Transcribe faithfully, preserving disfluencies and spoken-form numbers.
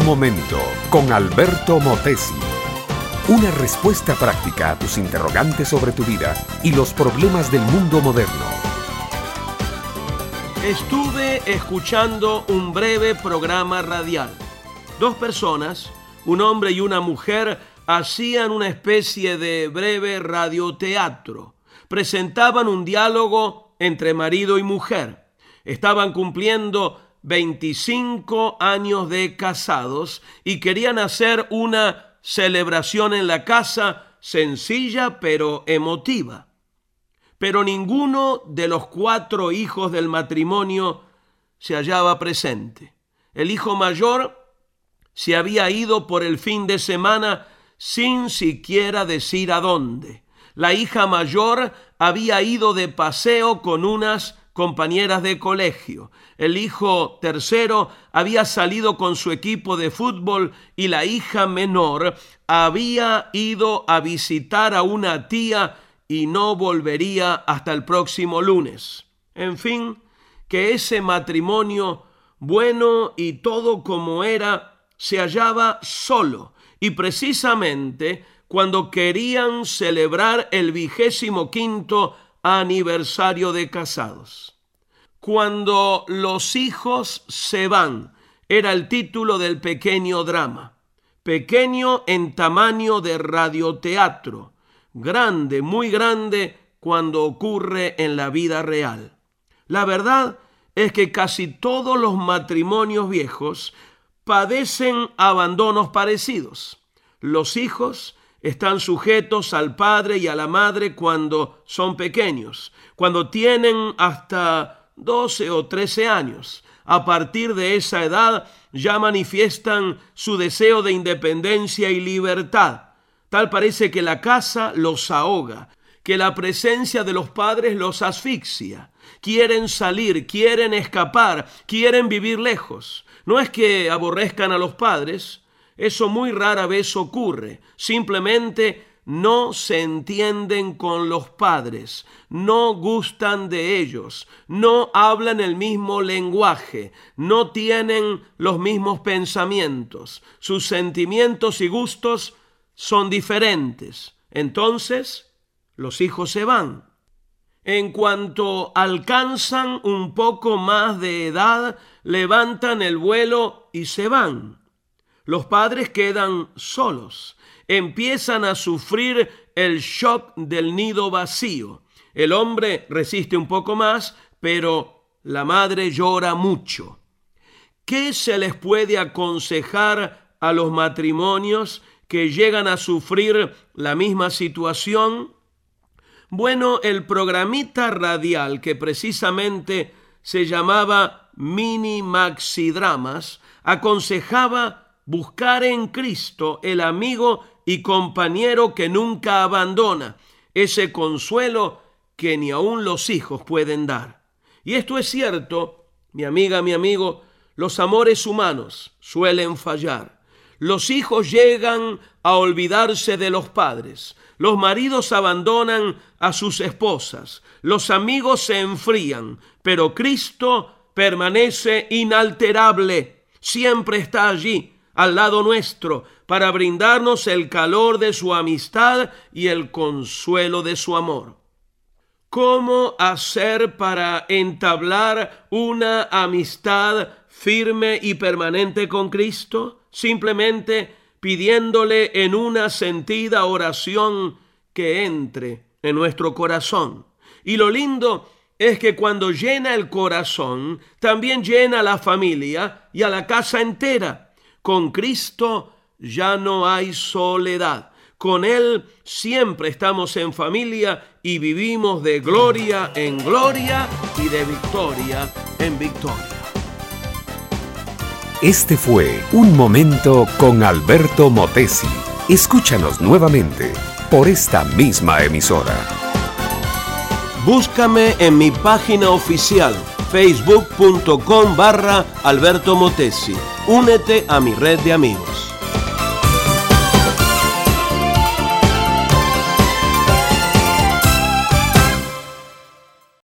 momento con Alberto Motesi. Una respuesta práctica a tus interrogantes sobre tu vida y los problemas del mundo moderno. Estuve escuchando un breve programa radial. Dos personas, un hombre y una mujer, hacían una especie de breve radioteatro. Presentaban un diálogo entre marido y mujer. Estaban cumpliendo veinticinco años de casados y querían hacer una celebración en la casa sencilla pero emotiva. Pero ninguno de los cuatro hijos del matrimonio se hallaba presente. El hijo mayor se había ido por el fin de semana sin siquiera decir a dónde. La hija mayor había ido de paseo con unas compañeras de colegio. El hijo tercero había salido con su equipo de fútbol y la hija menor había ido a visitar a una tía y no volvería hasta el próximo lunes. En fin, que ese matrimonio, bueno y todo como era, se hallaba solo, y precisamente cuando querían celebrar el vigésimo quinto aniversario de casados. Cuando los hijos se van, era el título del pequeño drama. Pequeño en tamaño de radioteatro, grande, muy grande cuando ocurre en la vida real. La verdad es que casi todos los matrimonios viejos padecen abandonos parecidos. Los hijos están sujetos al padre y a la madre cuando son pequeños, cuando tienen hasta doce o trece años. A partir de esa edad ya manifiestan su deseo de independencia y libertad. Tal parece que la casa los ahoga, que la presencia de los padres los asfixia. Quieren salir, quieren escapar, quieren vivir lejos. No es que aborrezcan a los padres, eso muy rara vez ocurre. Simplemente no se entienden con los padres, no gustan de ellos, no hablan el mismo lenguaje, no tienen los mismos pensamientos, sus sentimientos y gustos son diferentes. Entonces, los hijos se van. En cuanto alcanzan un poco más de edad, levantan el vuelo y se van. Los padres quedan solos, empiezan a sufrir el shock del nido vacío. El hombre resiste un poco más, pero la madre llora mucho. ¿Qué se les puede aconsejar a los matrimonios que llegan a sufrir la misma situación? Bueno, el programita radial que precisamente se llamaba Mini Maxi Dramas aconsejaba buscar en Cristo el amigo y compañero que nunca abandona, ese consuelo que ni aun los hijos pueden dar. Y esto es cierto, mi amiga, mi amigo, los amores humanos suelen fallar. Los hijos llegan a olvidarse de los padres, los maridos abandonan a sus esposas, los amigos se enfrían, pero Cristo permanece inalterable, siempre está allí, al lado nuestro, para brindarnos el calor de su amistad y el consuelo de su amor. ¿Cómo hacer para entablar una amistad firme y permanente con Cristo? Simplemente pidiéndole en una sentida oración que entre en nuestro corazón. Y lo lindo es que cuando llena el corazón, también llena a la familia y a la casa entera. Con Cristo ya no hay soledad. Con Él siempre estamos en familia y vivimos de gloria en gloria y de victoria en victoria. Este fue Un Momento con Alberto Motesi. Escúchanos nuevamente por esta misma emisora. Búscame en mi página oficial facebook punto com barra Alberto Motesi. Únete a mi red de amigos.